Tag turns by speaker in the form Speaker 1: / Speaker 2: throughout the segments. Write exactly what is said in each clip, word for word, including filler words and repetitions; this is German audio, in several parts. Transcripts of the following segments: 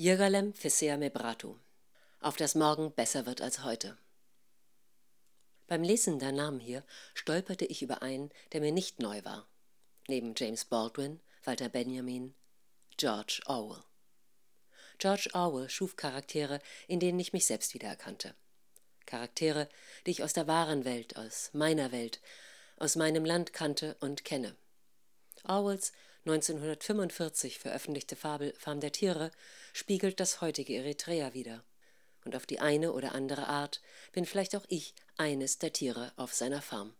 Speaker 1: Yirgalem Fisea Mebratu. Auf das Morgen besser wird als heute. Beim Lesen der Namen hier stolperte ich über einen, der mir nicht neu war. Neben James Baldwin, Walter Benjamin, George Orwell. George Orwell schuf Charaktere, in denen ich mich selbst wiedererkannte. Charaktere, die ich aus der wahren Welt, aus meiner Welt, aus meinem Land kannte und kenne. Orwells neunzehnhundertfünfundvierzig veröffentlichte Fabel Farm der Tiere spiegelt das heutige Eritrea wider. Und auf die eine oder andere Art bin vielleicht auch ich eines der Tiere auf seiner Farm.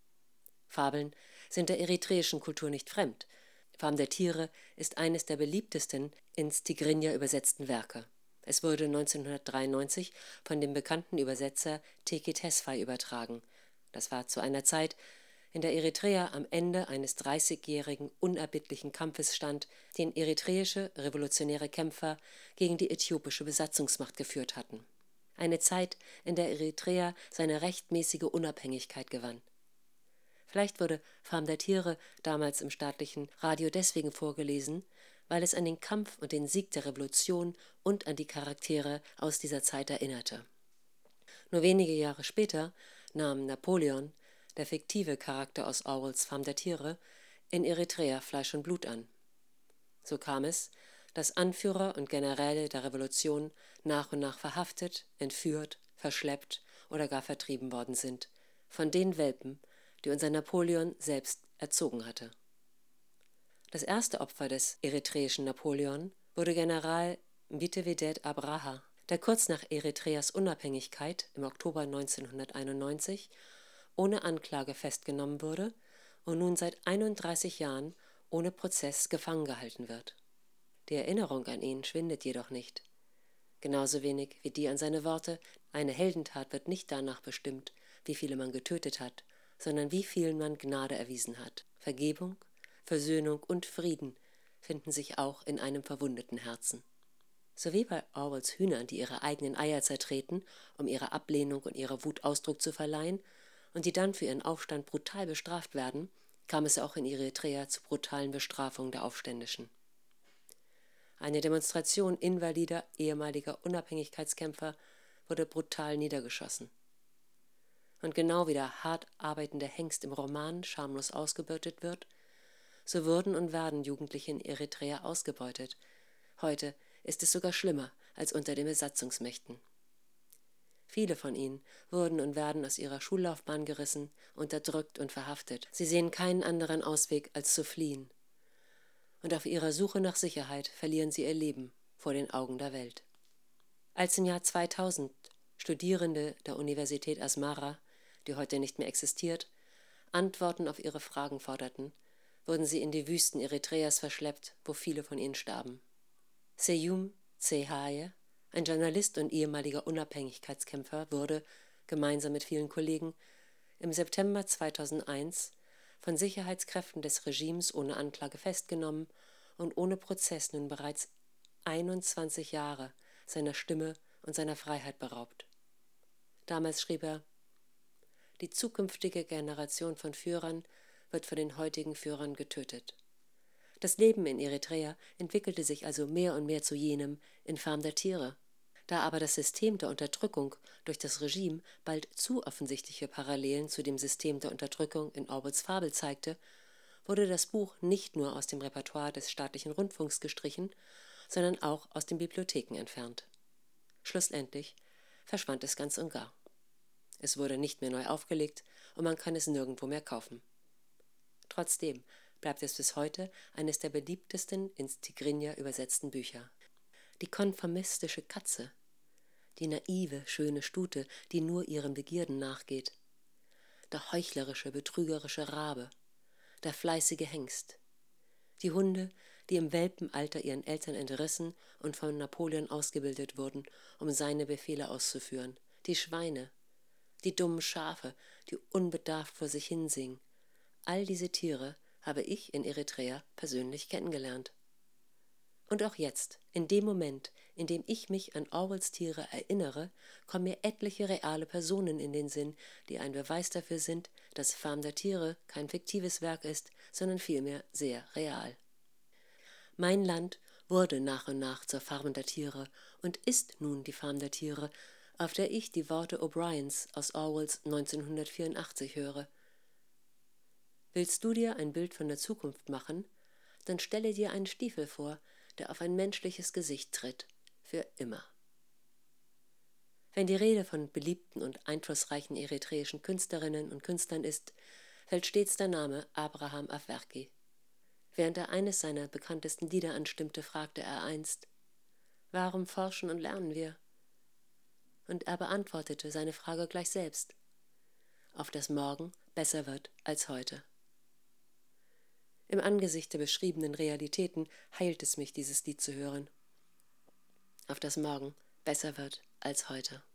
Speaker 1: Fabeln sind der eritreischen Kultur nicht fremd. Farm der Tiere ist eines der beliebtesten ins Tigrinya übersetzten Werke. Es wurde neunzehnhundertdreiundneunzig von dem bekannten Übersetzer Teke Tesfaye übertragen. Das war zu einer Zeit, in der Eritrea am Ende eines dreißigjährigen unerbittlichen Kampfes stand, den eritreische revolutionäre Kämpfer gegen die äthiopische Besatzungsmacht geführt hatten. Eine Zeit, in der Eritrea seine rechtmäßige Unabhängigkeit gewann. Vielleicht wurde Farm der Tiere damals im staatlichen Radio deswegen vorgelesen, weil es an den Kampf und den Sieg der Revolution und an die Charaktere aus dieser Zeit erinnerte. Nur wenige Jahre später nahm Napoleon, der fiktive Charakter aus Orwells Farm der Tiere, in Eritrea Fleisch und Blut an. So kam es, dass Anführer und Generäle der Revolution nach und nach verhaftet, entführt, verschleppt oder gar vertrieben worden sind, von den Welpen, die unser Napoleon selbst erzogen hatte. Das erste Opfer des eritreischen Napoleon wurde General Mbitevedet Abraha, der kurz nach Eritreas Unabhängigkeit im Oktober neunzehnhunderteinundneunzig ohne Anklage festgenommen wurde und nun seit einunddreißig Jahren ohne Prozess gefangen gehalten wird. Die Erinnerung an ihn schwindet jedoch nicht. Genauso wenig wie die an seine Worte, eine Heldentat wird nicht danach bestimmt, wie viele man getötet hat, sondern wie vielen man Gnade erwiesen hat. Vergebung, Versöhnung und Frieden finden sich auch in einem verwundeten Herzen. So wie bei Orwells Hühnern, die ihre eigenen Eier zertreten, um ihrer Ablehnung und ihrer Wut Ausdruck zu verleihen, und die dann für ihren Aufstand brutal bestraft werden, kam es auch in Eritrea zu brutalen Bestrafungen der Aufständischen. Eine Demonstration invalider ehemaliger Unabhängigkeitskämpfer wurde brutal niedergeschossen. Und genau wie der hart arbeitende Hengst im Roman schamlos ausgebeutet wird, so wurden und werden Jugendliche in Eritrea ausgebeutet. Heute ist es sogar schlimmer als unter den Besatzungsmächten. Viele von ihnen wurden und werden aus ihrer Schullaufbahn gerissen, unterdrückt und verhaftet. Sie sehen keinen anderen Ausweg, als zu fliehen. Und auf ihrer Suche nach Sicherheit verlieren sie ihr Leben vor den Augen der Welt. Als im Jahr zweitausend Studierende der Universität Asmara, die heute nicht mehr existiert, Antworten auf ihre Fragen forderten, wurden sie in die Wüsten Eritreas verschleppt, wo viele von ihnen starben. Seyum Zehaye, ein Journalist und ehemaliger Unabhängigkeitskämpfer, wurde, gemeinsam mit vielen Kollegen, im September zweitausendeins von Sicherheitskräften des Regimes ohne Anklage festgenommen und ohne Prozess nun bereits einundzwanzig Jahre seiner Stimme und seiner Freiheit beraubt. Damals schrieb er: Die zukünftige Generation von Führern wird von den heutigen Führern getötet. Das Leben in Eritrea entwickelte sich also mehr und mehr zu jenem in Farm der Tiere. Da aber das System der Unterdrückung durch das Regime bald zu offensichtliche Parallelen zu dem System der Unterdrückung in Orwells Fabel zeigte, wurde das Buch nicht nur aus dem Repertoire des staatlichen Rundfunks gestrichen, sondern auch aus den Bibliotheken entfernt. Schlussendlich verschwand es ganz und gar. Es wurde nicht mehr neu aufgelegt und man kann es nirgendwo mehr kaufen. Trotzdem bleibt es bis heute eines der beliebtesten ins Tigrinya übersetzten Bücher. Die konformistische Katze, die naive, schöne Stute, die nur ihren Begierden nachgeht, der heuchlerische, betrügerische Rabe, der fleißige Hengst, die Hunde, die im Welpenalter ihren Eltern entrissen und von Napoleon ausgebildet wurden, um seine Befehle auszuführen, die Schweine, die dummen Schafe, die unbedarft vor sich hinsingen. All diese Tiere habe ich in Eritrea persönlich kennengelernt. Und auch jetzt, in dem Moment, in dem ich mich an Orwells Tiere erinnere, kommen mir etliche reale Personen in den Sinn, die ein Beweis dafür sind, dass Farm der Tiere kein fiktives Werk ist, sondern vielmehr sehr real. Mein Land wurde nach und nach zur Farm der Tiere und ist nun die Farm der Tiere, auf der ich die Worte O'Briens aus Orwells neunzehnhundertvierundachtzig höre. Willst du dir ein Bild von der Zukunft machen, dann stelle dir einen Stiefel vor, der auf ein menschliches Gesicht tritt, für immer. Wenn die Rede von beliebten und einflussreichen eritreischen Künstlerinnen und Künstlern ist, fällt stets der Name Abraham Afwerki. Während er eines seiner bekanntesten Lieder anstimmte, fragte er einst: »Warum forschen und lernen wir?« Und er beantwortete seine Frage gleich selbst: »Auf das Morgen besser wird als heute.« Im Angesicht der beschriebenen Realitäten heilt es mich, dieses Lied zu hören. Auf das Morgen besser wird als heute.